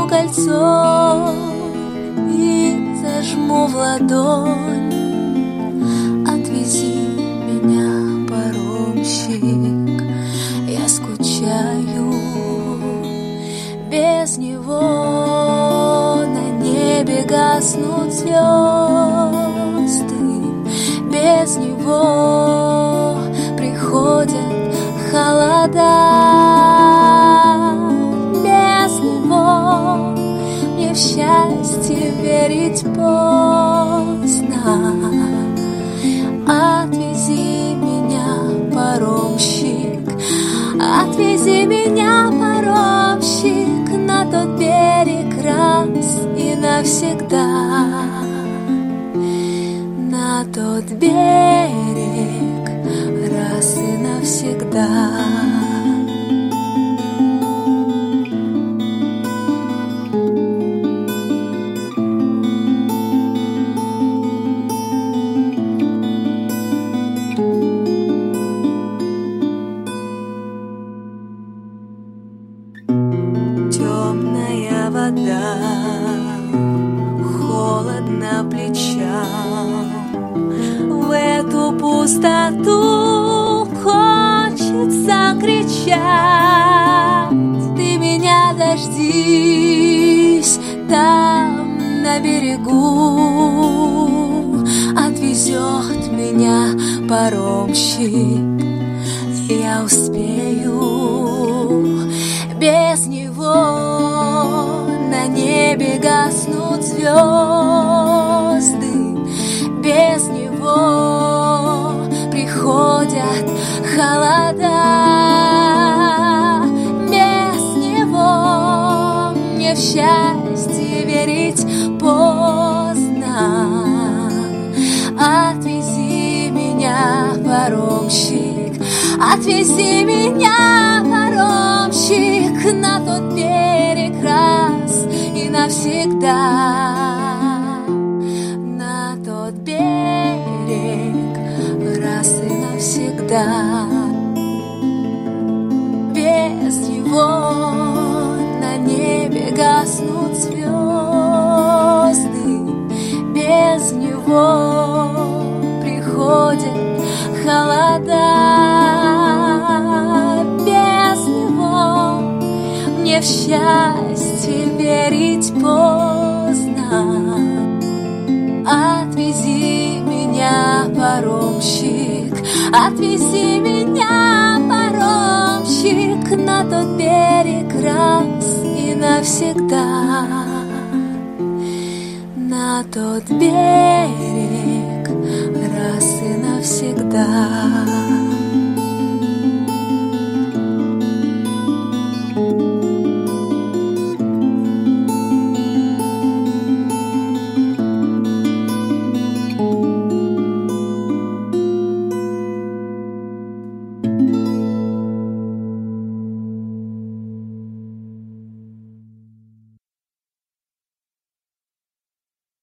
кольцо и зажму в ладонь. Отвези меня, паромщик, я скучаю без него. На небе гаснут звезды, без него приходят холода. Без него мне в счастье верить поздно. Отвези меня, паромщик, отвези меня, паромщик, на тот берег раз и навсегда. На тот берег раз и навсегда. Темная вода, холодно плечам. В эту пустоту хочется кричать. Ты меня дождись там на берегу. Отвезет меня паромщик, я успею. Без него на небе гаснут звезды, без него приходят холода. Без него мне в счастье верить поздно. Отвези меня, паромщик, отвези меня, паромщик, на тот берег раз и навсегда. На тот берег раз и навсегда. Без него на небе гаснут звезды, без него приходят холода. Без него мне в счастье верить поздно. Отвези меня, паромщик, отвези меня, паромщик, на тот берег раз и навсегда. На тот берег раз и навсегда.